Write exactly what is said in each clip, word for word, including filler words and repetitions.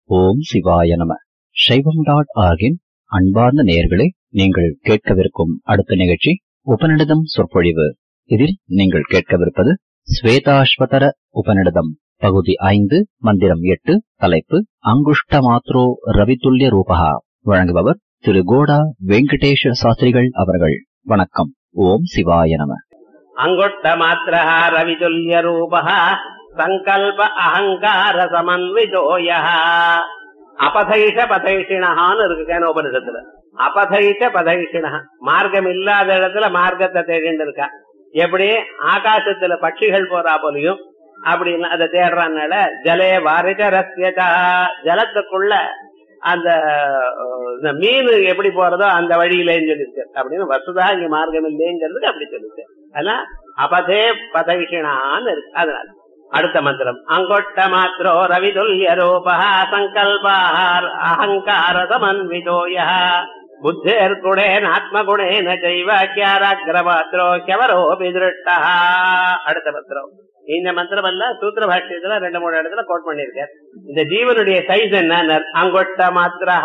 ஓம் சிவாய நம. சைவம் டாட் ஆர்கின் அன்பார்ந்த நேயர்களே, நீங்கள் கேட்கவிருக்கும் அடுத்த நிகழ்ச்சி உபநிடதம் சொற்பொழிவு. இதில் நீங்கள் கேட்கவிருப்பது ஸ்வேதாஸ்வதர உபநிடதம் பகுதி ஐந்து, மந்திரம் எட்டு, தலைப்பு அங்குஷ்ட மாத்ரோ ரவிதுல்ய ரூபகா. வழங்குபவர் திரு கோடா வெங்கடேஷ சாஸ்திரிகள் அவர்கள். வணக்கம். ஓம் சிவாய நம. அங்குஷ்ட மாத்ரா ரவிதுல்ய ரூபகா சங்கல்ப அகங்கார சமன்விதோய அபதைஷ பதைஷிணஹான்னு இருக்கு கேனோபனிஷத்துல. அபதைஷ பதைஷிணஹ, மார்க்கம் இல்லாத இடத்துல மார்க்கத்தை தேடிட்டு இருக்கா. எப்படி ஆகாசத்துல பட்சிகள் போறா போலியும் அப்படின்னு அதை தேடுறதுனால ஜலே வாரிஜ ரஸ்யதா, ஜலத்துக்குள்ள அந்த மீன் எப்படி போறதோ அந்த வழியிலேன்னு சொல்லிருக்கு. அப்படின்னு வசுதா இங்க மார்க்கம் இல்லைங்கிறதுக்கு அப்படி சொல்லிருக்கு. அதனால அபதே பதைஷிணான்னு இருக்கு. அதனால அடுத்த மந்திரம் அங்கொட்ட மாத்ரோ ரவிதுல்ய ரூபா சங்கல்பார் அகங்கார சமன்விதோய புத்தேர் குணேன ஆத்மகுணேன ஜைவ கியாராக்ர மாத்ரோ கெவரோ பிதிருஷ்டா. அடுத்த மந்திரம். இந்த மந்திரம் அல்ல சூத்திர பாஷ்யத்துல ரெண்டு மூணு இடத்துல கோட் பண்ணிருக்கார். இந்த ஜீவனுடைய சைஸ் என்ன? அங்கொட்ட மாத்ரா,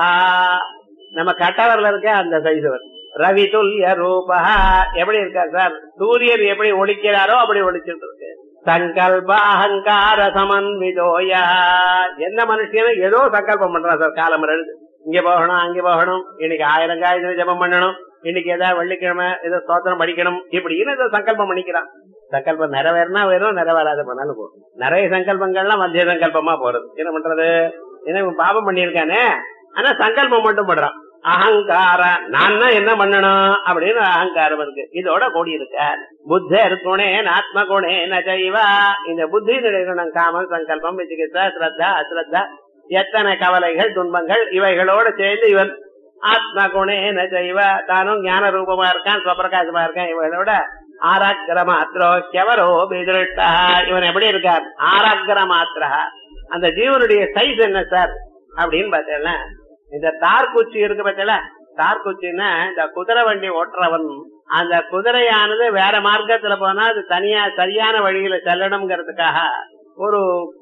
நம்ம கட்டவர்ல இருக்க அந்த சைஸ் வரும். ரவிதுல்ய ரூபா எப்படி இருக்கா சார்? சூரியன் எப்படி ஒழிக்கிறாரோ அப்படி ஒழிச்சுட்டு இருக்கு. சங்கல்ப அகங்கார சமன்விதோய, என்ன மனுஷனும் ஏதோ சங்கல்பம் பண்றான் சார். காலம் எழுது, இங்க போகணும் அங்க போகணும், இன்னைக்கு ஆயிரம் காயத்ரி ஜபம் பண்ணணும், இன்னைக்கு ஏதாவது வெள்ளிக்கிழமை ஏதோ ஸ்தோத்திரம் படிக்கணும், இப்படின்னு ஏதோ சங்கல்பம் பண்ணிக்கிறான். சங்கல்பம் நிறைவேறினா வேறும், நிறைவேறாத பண்ணாலும் போதும். நிறைய சங்கல்பங்கள்லாம் மத்திய சங்கல்பமா போறது. என்ன பண்றது? ஏன்னா பாபம் பண்ணிருக்கானே, ஆனா சங்கல்பம் மட்டும் பண்றான். அகங்கார, நான் என்ன பண்ணணும் அப்படின்னு அகங்காரம் இருக்கு. இதோட கூடி இருக்க புத்தர் குணேன் ஆத்ம குணேன ஜைவா, இந்த புத்தி நிலைகுணம் காமம் சங்கல்பம் விசிகிச்சா ஸ்ரத்தா அஸ்ரத்தா எத்தனை கவலைகள் துன்பங்கள் இவைகளோட சேர்ந்து இவன் ஆத்ம குணேன ஜைவா, தானும் ஞான ரூபமா இருக்கான், சுவப்பிரகாசமா இருக்கான். இவங்களோட ஆராக்கிர மாத்திரோ கெவரோ பிதிருஷ்டா, இவன் எப்படி இருக்கார்? ஆராக்கிர மாத்திரா. அந்த ஜீவனுடைய சைஸ் என்ன சார் அப்படின்னு பார்த்தேன்னா, இந்த தார்குச்சி இருக்கு பார்த்தல, தார்குச்சின்னா இந்த குதிரை வண்டி ஓட்டுறவன், அந்த குதிரையானது வேற மார்க்கத்துல போனா அது தனியா சரியான வழியில செல்லணுங்கிறதுக்காக ஒரு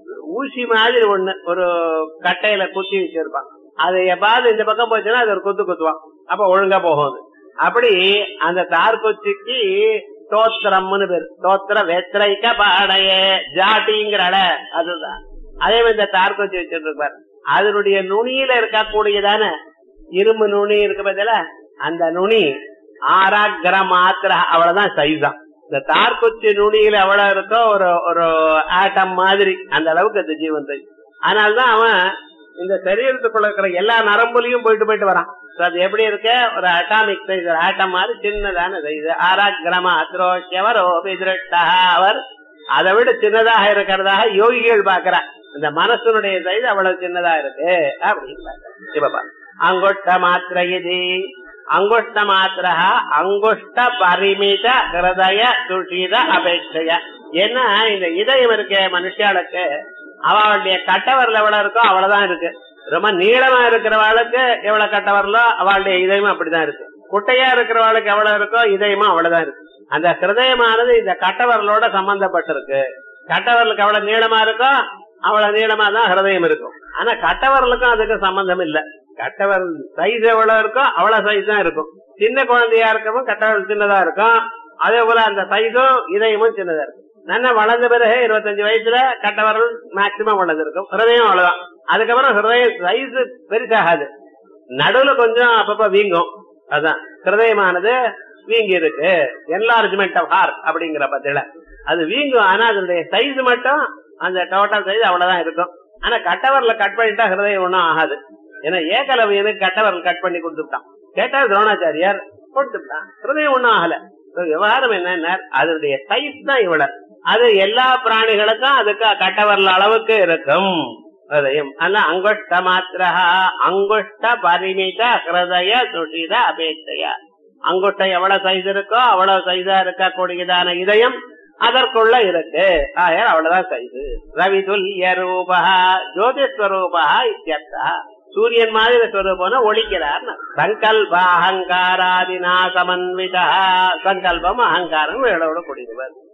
ஊசி மாதிரி ஒண்ணு ஒரு கட்டையில குத்தி வச்சிருப்பான். அது எப்பாவது இந்த பக்கம் போச்சுன்னா அது ஒரு குத்து குத்துவான், அப்ப ஒழுங்கா போகும். அப்படி அந்த தார்குச்சிக்கு தோத்திரம்னு பேரு. தோத்திர வெத்திரைக்க பாடைய ஜாட்டிங்கிற அட அதுதான். அதே மாதிரி இந்த தார்குச்சி வச்சிட்டு இருப்பாரு. அதனுடைய நுனியில இருக்கக்கூடியதான இரும்பு நுனி இருக்கு பார்த்தல, அந்த நுனி ஆராக்கிர மாத்திர, அவ்வளவுதான் சைஸா. இந்த தார்குச்சி நுனியில எவ்வளவு இருக்கோ ஒரு ஒரு ஆட்டம் மாதிரி அந்த அளவுக்கு அந்த ஜீவன் சைஸ். அதனாலதான் அவன் இந்த சரீரத்துக்குள்ள இருக்கிற எல்லா நரம்புலையும் போயிட்டு போயிட்டு வரான். அது எப்படி இருக்க? ஒரு அட்டாமிக் சைஸ், ஒரு ஆட்டம் மாதிரி சின்னதான சைஸ். ஆராக்கிர மாத்திரோ கெவரோ பிதிருஷ்டா, அவர் அதை விட சின்னதாக இருக்கிறதாக யோகிகள் பாக்குறார். இந்த மனசனுடைய சைஸ் அவ்வளவு சின்னதா இருக்கு அப்படின்னு. அங்குஷ்ட மாத்திர இது அங்குஷ்ட மாத்திர அங்குஷ்ட பரிமித ஹிருதய துஷித அபேட்சைய. ஏன்னா இந்த இதயம் இருக்க மனுஷாளுக்கு அவளுடைய கட்டவரில் எவ்வளவு இருக்கோ அவ்வளவுதான் இருக்கு. ரொம்ப நீளமா இருக்கிறவாளுக்கு எவ்வளவு கட்டவரலோ அவளுடைய இதயமும் அப்படிதான் இருக்கு. குட்டையா இருக்கிறவாளுக்கு எவ்வளவு இருக்கோ இதயமும் அவ்வளவுதான் இருக்கு. அந்த ஹிருதயமானது இந்த கட்டவரலோட சம்பந்தப்பட்டிருக்கு. கட்டவரலுக்கு எவ்வளவு நீளமா இருக்கோ அவ்வளவு நீளமா தான் ஹிருதயம் இருக்கும். ஆனா கட்டவரலுக்கும் அதுக்கு சம்பந்தம் இல்ல. கட்டவரல் சைஸ் எவ்வளவு இருக்கோ அவ்வளவு சைஸ் தான் இருக்கும். சின்ன குழந்தையா இருக்கவும் கட்டவரல் சின்னதா இருக்கும். அதே போல அந்த சைஸும் இதயமும் சின்னதா இருக்கும். நல்லா வளர்ந்த பிறகு இருபத்தஞ்சு வயசுல கட்டவரல் மேக்சிமம் வளர்ந்து இருக்கும், ஹிருதயம் அவ்வளவுதான். அதுக்கப்புறம் ஹிருதயம் சைஸ் பெருசாகாது, நடுவுல கொஞ்சம் அப்பப்ப வீங்கும். அதுதான் ஹிருதயமானது வீங்கி இருக்கு. என்லார்ஜ்மெண்ட் ஆஃப் ஹார்ட் அப்படிங்கிற பத்தில அது வீங்கும். ஆனா அதனுடைய சைஸ் மட்டும் அந்த டோட்டல் சைஸ் அவ்வளவுதான் இருக்கும். ஆனா கட்டவரல கட் பண்ணிட்டா ஹிருதயம் ஒன்னும் ஆகாது. ஏன்னா ஏகலவியனுக்கு கட்டவரல் கட் பண்ணி கொடுத்துட்டான். கேட்டா துரோணாச்சாரியார் கொடுத்துட்டான், ஹிருதயம் ஒன்னும் ஆகல. விவகாரம் என்ன? அதனுடைய சைஸ் தான் இவ்வளவு. அது எல்லா பிராணிகளுக்கும் அதுக்கு கட்டவரல் அளவுக்கு இருக்கும் ஹிருதயம். அதனால அங்குஷ்ட மாத்திர அங்குஷ்ட பரிமித ஹிருதய சுஷித அபேட்சைய. அங்குஷ்டம் எவ்வளவு சைஸ் இருக்கோ அவ்வளவு சைஸா இருக்கக்கூடியதான இதயம் அதற்குள்ள இருக்கு. ஆயார் அவ்வளவுதான் சைஸ். ரவிதுல்ய ரூபா ஜோதிஸ்வரூபா இத்தியர்த்தா, சூரியன் மாதிரி ஸ்வரூபம் ஒழிக்கிறார். சங்கல்ப அகங்காராதினா சமன்விதா, சங்கல்பம் அகங்காரம் வேளோட கூடியவர்.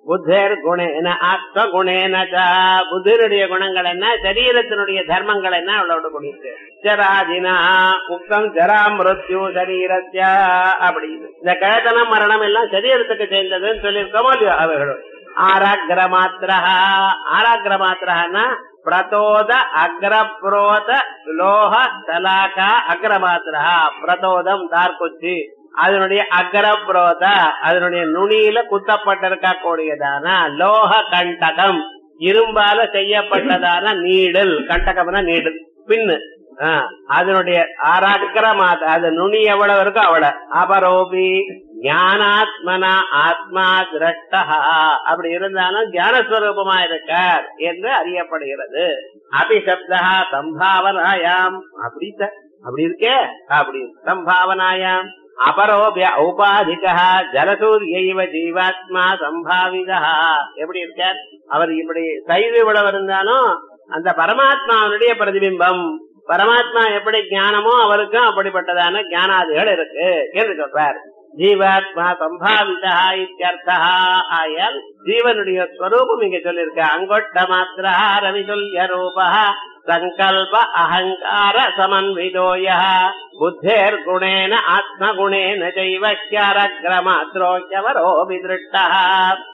புத்தேர் குணேன ஆத்ம குணேன புத்தருடைய குணங்கள் என்ன, சரீரத்தினுடைய தர்மங்கள் என்ன அவ்வளவு குடியிருக்கு. ஜராதினா உக்தம் ஜரா மிருத்யு சரீரத்ய அப்படின்னு இந்த கழத்தனம் மரணம் எல்லாம் சரீரத்துக்கு சேர்ந்ததுன்னு சொல்லியிருக்கோமோ இல்லையோ அவைகளும். ஆராகிர மாத்திரா ஆராகிர மாத்திரன்னா பிரதோத அக்ரப்ரோத லோக தலாகா அக்ரமாத்திரா. பிரதோதம் தார்குச்சி, அதனுடைய அக்ரப்ரோத அதனுடைய நுனியில குத்தப்பட்டிருக்க கூடியதான லோக கண்டகம் இரும்பால செய்யப்பட்டதான நீடல். கண்டகம்னா நீடல் பின்னு. அதனுடைய ஆராக்கிரமாத அது நுனி எவ்வளவு இருக்கோ அவ்வளவு. அபரோபி ஞானாத்மனா ஆத்மா திரஷ்டா அப்படி இருந்தாலும் ஞானஸ்வரூபமா இருக்கார் என்று அறியப்படுகிறது. அபிசப்தா சம்பாவனாயாம் அப்படி அப்படி இருக்கே அப்படி சம்பாவனாயாம் அபரோபிய ஔபாதிகா ஜலசூரியைவ ஜீவாத்மா சம்பாவிதா. எப்படி இருக்கார் அவர்? இப்படி சைவ இவ்வளவு இருந்தாலும் அந்த பரமாத்மாவனுடைய பிரதிபிம்பம். பரமாத்மா எப்படி ஞானமோ அவருக்கும் அப்படிப்பட்டதான ஞானாதிகள் இருக்கு என்று சொல்றார். ஜீவாத்மா சம்பாவிதா இத்தியர்த்தா. ஆயால் ஜீவனுடைய ஸ்வரூபம் இங்க சொல்லிருக்க. அங்கொட்ட மாத்திரா ரவிதுல்ய ரூபா சங்கல்ப அகங்கார சமன்விதோய புத்தேர் குணேன ஆத்மகுணேன ஜைவ க்யாரக்ரமாத்ரோக்யவரோ விதிருஷ்டா.